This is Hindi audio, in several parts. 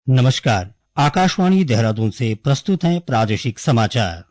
नमस्कार, आकाशवाणी देहरादून से प्रस्तुत हैं प्रादेशिक समाचार।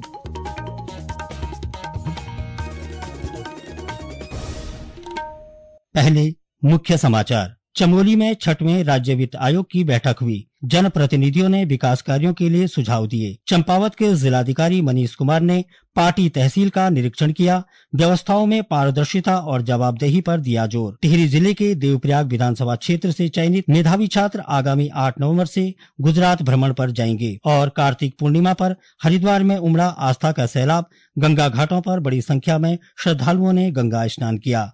पहले मुख्य समाचार। चमोली में 6वें राज्य वित्त आयोग की बैठक हुई। जनप्रतिनिधियों ने विकास कार्यों के लिए सुझाव दिए। चंपावत के जिलाधिकारी मनीष कुमार ने पाटी तहसील का निरीक्षण किया। व्यवस्थाओं में पारदर्शिता और जवाबदेही पर दिया जोर। टिहरी जिले के देवप्रयाग विधानसभा क्षेत्र से चयनित मेधावी छात्र आगामी 8 नवंबर से गुजरात भ्रमण पर जाएंगे। और कार्तिक पूर्णिमा पर हरिद्वार में उमड़ा आस्था का सैलाब। गंगा घाटों पर बड़ी संख्या में श्रद्धालुओं ने गंगा स्नान किया।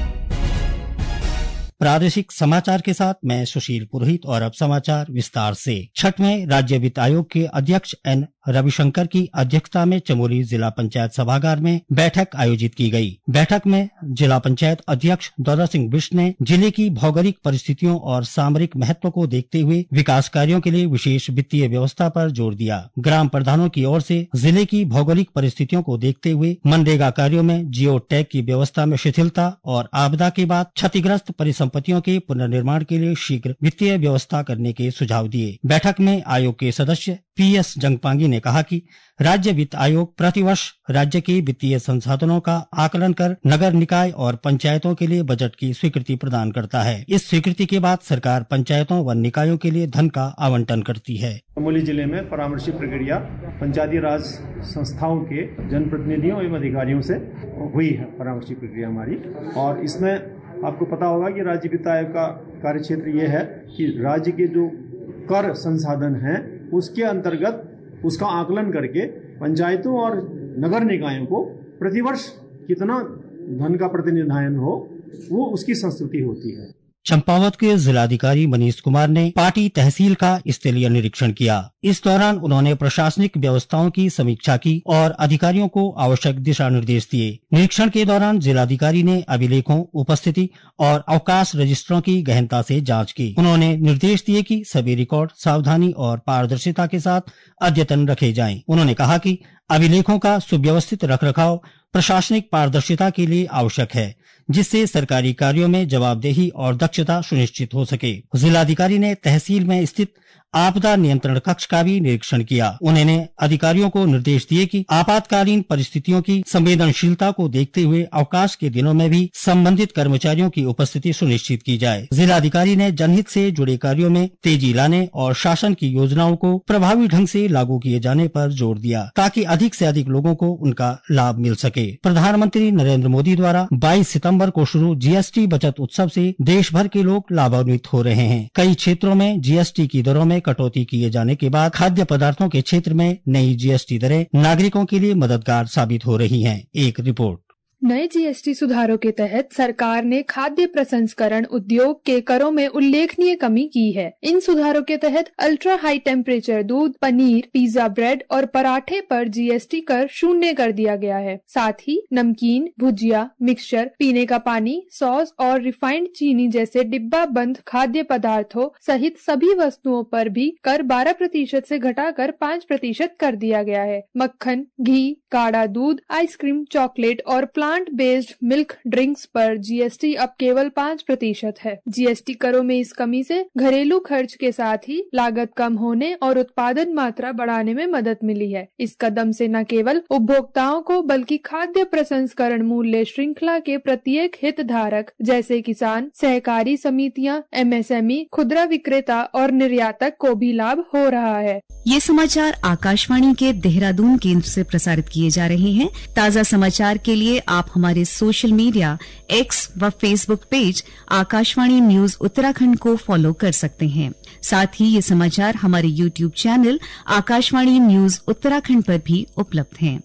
प्रादेशिक समाचार के साथ मैं सुशील पुरोहित और अब समाचार विस्तार से। 6वें राज्य वित्त आयोग के अध्यक्ष एन रविशंकर की अध्यक्षता में चमोली जिला पंचायत सभागार में बैठक आयोजित की गई। बैठक में जिला पंचायत अध्यक्ष दौलत सिंह बिष्ट ने जिले की भौगोलिक परिस्थितियों और सामरिक महत्व को देखते हुए विकास कार्यों के लिए विशेष वित्तीय व्यवस्था पर जोर दिया। ग्राम प्रधानों की ओर से जिले की भौगोलिक परिस्थितियों को देखते हुए मनरेगा कार्यों में जियो टैग की व्यवस्था में शिथिलता और आपदा के बाद क्षतिग्रस्त परिसंपत्तियों के पुनर्निर्माण के लिए शीघ्र वित्तीय व्यवस्था करने के सुझाव दिए। बैठक में आयोग के सदस्य पीएस जंगपांगी ने कहा कि राज्य वित्त आयोग प्रतिवर्ष राज्य के वित्तीय संसाधनों का आकलन कर नगर निकाय और पंचायतों के लिए बजट की स्वीकृति प्रदान करता है। इस स्वीकृति के बाद सरकार पंचायतों व निकायों के लिए धन का आवंटन करती है। चमोली जिले में परामर्शी प्रक्रिया पंचायती राज संस्थाओं के जनप्रतिनिधियों एवं अधिकारियों से हुई है। परामर्शी प्रक्रिया हमारी, और इसमें आपको पता होगा कि राज्य वित्त आयोग का कार्यक्षेत्र ये है कि राज्य के जो कर संसाधन हैं उसके अंतर्गत उसका आकलन करके पंचायतों और नगर निकायों को प्रतिवर्ष कितना धन का प्रतिनिधान हो वो उसकी संस्तुति होती है। चंपावत के जिलाधिकारी मनीष कुमार ने पाटी तहसील का स्थलीय निरीक्षण किया। इस दौरान उन्होंने प्रशासनिक व्यवस्थाओं की समीक्षा की और अधिकारियों को आवश्यक दिशा निर्देश दिए। निरीक्षण के दौरान जिलाधिकारी ने अभिलेखों, उपस्थिति और अवकाश रजिस्ट्रों की गहनता से जांच की। उन्होंने निर्देश दिए कि सभी रिकॉर्ड सावधानी और पारदर्शिता के साथ अद्यतन रखे जाएं। उन्होंने कहा कि अभिलेखों का सुव्यवस्थित रखरखाव प्रशासनिक पारदर्शिता के लिए आवश्यक है, जिससे सरकारी कार्यों में जवाबदेही और दक्षता सुनिश्चित हो सके। जिलाधिकारी ने तहसील में स्थित आपदा नियंत्रण कक्ष का भी निरीक्षण किया। उन्होंने अधिकारियों को निर्देश दिए कि आपातकालीन परिस्थितियों की संवेदनशीलता को देखते हुए अवकाश के दिनों में भी संबंधित कर्मचारियों की उपस्थिति सुनिश्चित की जाए। जिलाधिकारी ने जनहित से जुड़े कार्यों में तेजी लाने और शासन की योजनाओं को प्रभावी ढंग से लागू किए जाने पर जोर दिया, ताकि अधिक से अधिक लोगों को उनका लाभ मिल सके। प्रधानमंत्री नरेंद्र मोदी द्वारा 22 सितंबर को शुरू जीएसटी बचत उत्सव से देश भर के लोग लाभान्वित हो रहे हैं। कई क्षेत्रों में जीएसटी की दरों में कटौती किए जाने के बाद खाद्य पदार्थों के क्षेत्र में नई जीएसटी दरें नागरिकों के लिए मददगार साबित हो रही हैं। एक रिपोर्ट। नए जीएसटी सुधारों के तहत सरकार ने खाद्य प्रसंस्करण उद्योग के करों में उल्लेखनीय कमी की है। इन सुधारों के तहत अल्ट्रा हाई टेम्परेचर दूध, पनीर, पिज्जा, ब्रेड और पराठे पर जीएसटी कर 0 कर दिया गया है। साथ ही नमकीन, भुजिया, मिक्सचर, पीने का पानी, सॉस और रिफाइंड चीनी जैसे डिब्बा बंद खाद्य पदार्थों सहित सभी वस्तुओं पर भी कर 12% से घटाकर 5% कर दिया गया है। मक्खन, घी, गाढ़ा दूध, आइसक्रीम, चॉकलेट और प्लांट बेस्ड मिल्क ड्रिंक्स पर जीएसटी अब केवल 5% है। जीएसटी करों में इस कमी से घरेलू खर्च के साथ ही लागत कम होने और उत्पादन मात्रा बढ़ाने में मदद मिली है। इस कदम से न केवल उपभोक्ताओं को बल्कि खाद्य प्रसंस्करण मूल्य श्रृंखला के प्रत्येक हितधारक जैसे किसान, सहकारी समितियां, एमएसएमई, खुदरा विक्रेता और निर्यातक को भी लाभ हो रहा है। ये समाचार आकाशवाणी के देहरादून केंद्र से प्रसारित किए जा रहे हैं। ताज़ा समाचार के लिए आप हमारे सोशल मीडिया एक्स व Facebook page Akashvani news Uttarakhand को फॉलो कर सकते हैं। साथ ही ये समाचार हमारे YouTube channel Akashvani news Uttarakhand पर भी उपलब्ध हैं।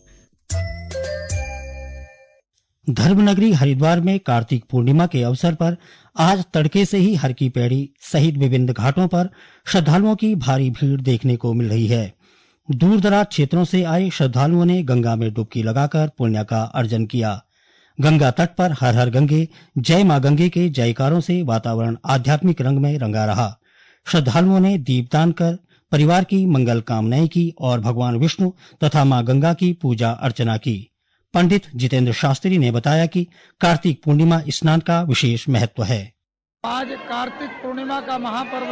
धर्मनगरी हरिद्वार में कार्तिक पूर्णिमा के अवसर पर आज तड़के से ही हर की पैड़ी सहित विभिन्न घाटों पर श्रद्धालुओं की भारी भीड़ देखने को मिल रही है। दूर दराज क्षेत्रों से आए श्रद्धालुओं ने गंगा में डुबकी लगाकर पुण्य का अर्जन किया। गंगा तट पर हर हर गंगे, जय मां गंगे के जयकारों से वातावरण आध्यात्मिक रंग में रंगा रहा। श्रद्धालुओं ने दीपदान कर परिवार की मंगल कामनाएं की और भगवान विष्णु तथा मां गंगा की पूजा अर्चना की। पंडित जितेंद्र शास्त्री ने बताया कि कार्तिक पूर्णिमा स्नान का विशेष महत्व है। आज कार्तिक पूर्णिमा का महापर्व है।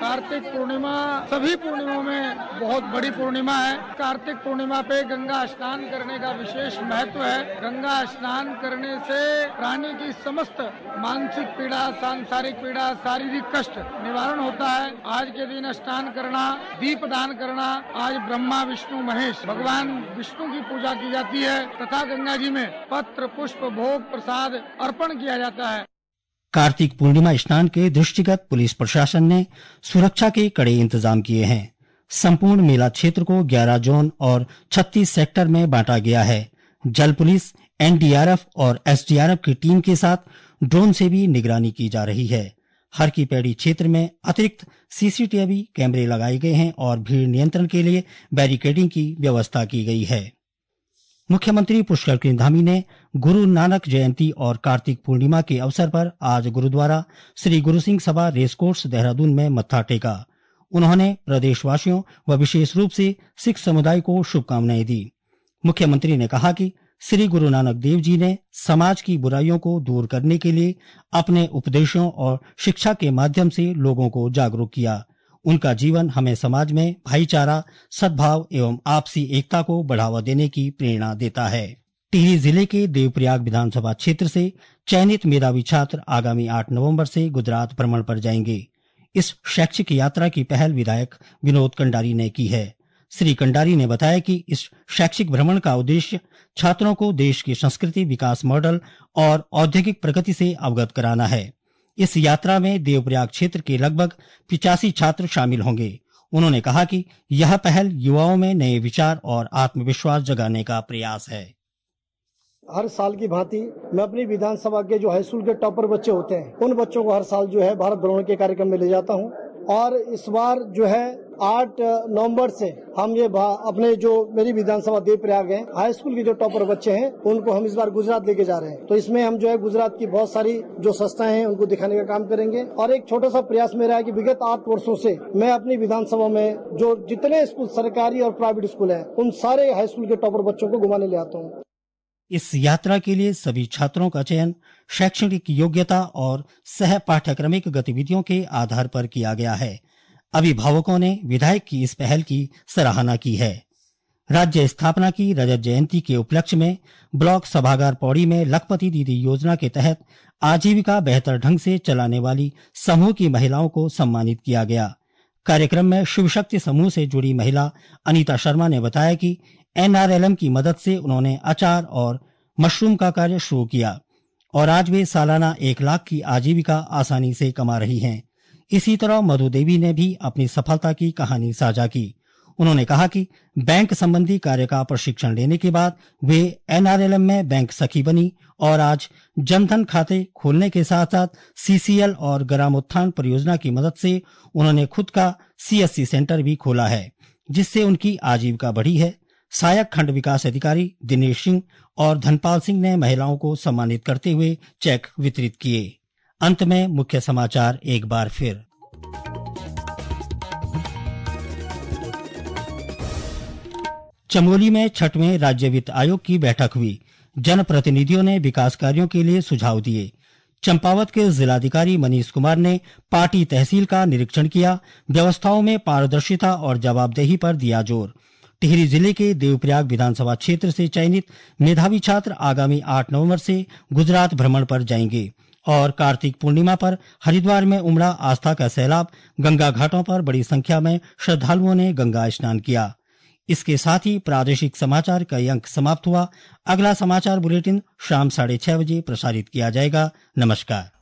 कार्तिक पूर्णिमा सभी पूर्णिमाओं में बहुत बड़ी पूर्णिमा है। कार्तिक पूर्णिमा पे गंगा स्नान करने का विशेष महत्व है। गंगा स्नान करने से प्राणी की समस्त मानसिक पीड़ा, सांसारिक पीड़ा, शारीरिक कष्ट निवारण होता है। आज के दिन स्नान करना, दीप दान करना, आज ब्रह्मा विष्णु महेश भगवान विष्णु की पूजा की जाती है तथा गंगा जी में पत्र पुष्प भोग प्रसाद अर्पण किया जाता है। कार्तिक पूर्णिमा स्नान के दृष्टिगत पुलिस प्रशासन ने सुरक्षा के कड़े इंतजाम किए हैं। संपूर्ण मेला क्षेत्र को 11 जोन और 36 सेक्टर में बांटा गया है। जल पुलिस, एनडीआरएफ और एसडीआरएफ की टीम के साथ ड्रोन से भी निगरानी की जा रही है। हर की पैड़ी क्षेत्र में अतिरिक्त सीसीटीवी कैमरे लगाए गए हैं और भीड़ नियंत्रण के लिए बैरिकेडिंग की व्यवस्था की गई है। मुख्यमंत्री पुष्कर सिंह धामी ने गुरु नानक जयंती और कार्तिक पूर्णिमा के अवसर पर आज गुरुद्वारा श्री गुरु सिंह सभा रेसकोर्स देहरादून में मत्था टेका। उन्होंने प्रदेशवासियों व विशेष रूप से सिख समुदाय को शुभकामनाएं दी। मुख्यमंत्री ने कहा कि श्री गुरु नानक देव जी ने समाज की बुराइयों को दूर करने के लिए अपने उपदेशों और शिक्षा के माध्यम से लोगों को जागरूक किया। उनका जीवन हमें समाज में भाईचारा, सद्भाव एवं आपसी एकता को बढ़ावा देने की प्रेरणा देता है। टिहरी जिले के देवप्रयाग विधानसभा क्षेत्र से चयनित मेधावी छात्र आगामी 8 नवंबर से गुजरात भ्रमण पर जाएंगे। इस शैक्षिक यात्रा की पहल विधायक विनोद कंडारी ने की है। श्री कंडारी ने बताया कि इस शैक्षिक भ्रमण का उद्देश्य छात्रों को देश की संस्कृति, विकास मॉडल और औद्योगिक प्रगति से अवगत कराना है। इस यात्रा में देवप्रयाग क्षेत्र के लगभग 85 छात्र शामिल होंगे। उन्होंने कहा कि यह पहल युवाओं में नए विचार और आत्मविश्वास जगाने का प्रयास है। हर साल की भांति मैं अपनी विधानसभा के जो हाई स्कूल के टॉपर बच्चे होते हैं उन बच्चों को हर साल जो है भारत भ्रमण के कार्यक्रम में ले जाता हूं और इस बार जो है 8 नवंबर से हम ये अपने जो मेरी विधानसभा देवप्रयाग है हाई स्कूल के जो टॉपर बच्चे हैं उनको हम इस बार गुजरात लेके जा रहे हैं। तो इसमें हम जो है गुजरात की बहुत सारी जो संस्थाएं हैं उनको दिखाने का काम करेंगे और एक छोटा सा प्रयास मेरा है कि विगत 8 वर्षों से मैं अपनी विधानसभा में जो जितने स्कूल सरकारी और प्राइवेट स्कूल हैं उन सारे हाई स्कूल के टॉपर बच्चों को घुमाने ले आता हूँ। इस यात्रा के लिए सभी छात्रों का चयन शैक्षणिक योग्यता और सह पाठ्यक्रमिक गतिविधियों के आधार पर किया गया है। अभिभावकों ने विधायक की इस पहल की सराहना की है। राज्य स्थापना की रजत जयंती के उपलक्ष्य में ब्लॉक सभागार पौड़ी में लखपति दीदी योजना के तहत आजीविका बेहतर ढंग से चलाने वाली समूह की महिलाओं को सम्मानित किया गया। कार्यक्रम में शिव शक्ति समूह से जुड़ी महिला अनीता शर्मा ने बताया कि NRLM की मदद से उन्होंने अचार और मशरूम का कार्य शुरू किया और आज वे सालाना 1 लाख की आजीविका आसानी से कमा रही हैं। इसी तरह मधु देवी ने भी अपनी सफलता की कहानी साझा की। उन्होंने कहा कि बैंक संबंधी कार्य का प्रशिक्षण लेने के बाद वे NRLM में बैंक सखी बनी और आज जनधन खाते खोलने के साथ साथ CCL और ग्रामोत्थान परियोजना की मदद से उन्होंने खुद का CSC सेंटर भी खोला है, जिससे उनकी आजीविका बढ़ी है। सहायक खंड विकास अधिकारी दिनेश सिंह और धनपाल सिंह ने महिलाओं को सम्मानित करते हुए चेक वितरित किए। अंत में मुख्य समाचार एक बार फिर। चमोली में 6वें राज्य वित्त आयोग की बैठक हुई। जनप्रतिनिधियों ने विकास कार्यों के लिए सुझाव दिए। चंपावत के जिलाधिकारी मनीष कुमार ने पाटी तहसील का निरीक्षण किया। व्यवस्थाओं में पारदर्शिता और जवाबदेही पर दिया जोर। टिहरी जिले के देवप्रयाग विधानसभा क्षेत्र से चयनित मेधावी छात्र आगामी 8 नवंबर से गुजरात भ्रमण पर जाएंगे और कार्तिक पूर्णिमा पर हरिद्वार में उमड़ा आस्था का सैलाब। गंगा घाटों पर बड़ी संख्या में श्रद्धालुओं ने गंगा स्नान किया। इसके साथ ही प्रादेशिक समाचार का अंक समाप्त हुआ। अगला समाचार बुलेटिन शाम 6:30 बजे प्रसारित किया जाएगा। नमस्कार।